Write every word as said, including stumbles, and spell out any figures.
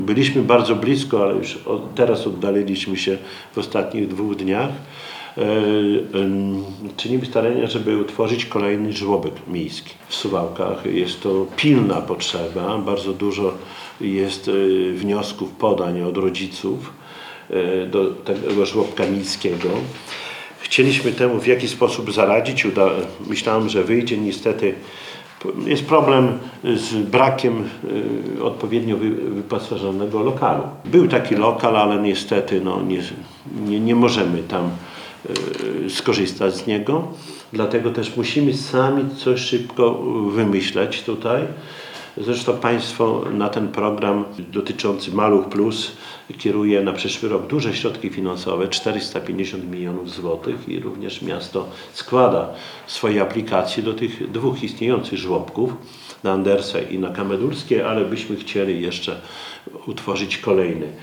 Byliśmy bardzo blisko, ale już od, teraz oddaliliśmy się w ostatnich dwóch dniach. E, e, czynimy starania, żeby utworzyć kolejny żłobek miejski w Suwałkach. Jest to pilna potrzeba, bardzo dużo jest e, wniosków, podań od rodziców e, do tego żłobka miejskiego. Chcieliśmy temu w jakiś sposób zaradzić. Uda, myślałem, że wyjdzie. Niestety jest problem z brakiem y, odpowiednio wy, wyposażonego lokalu. Był taki lokal, ale niestety no, nie, nie, nie możemy tam y, skorzystać z niego. Dlatego też musimy sami coś szybko wymyśleć tutaj. Zresztą państwo na ten program dotyczący Maluch Plus kieruje na przyszły rok duże środki finansowe, czterysta pięćdziesiąt milionów złotych, i również miasto składa swoje aplikacje do tych dwóch istniejących żłobków, na Andersa i na Kamedurskie, ale byśmy chcieli jeszcze utworzyć kolejny.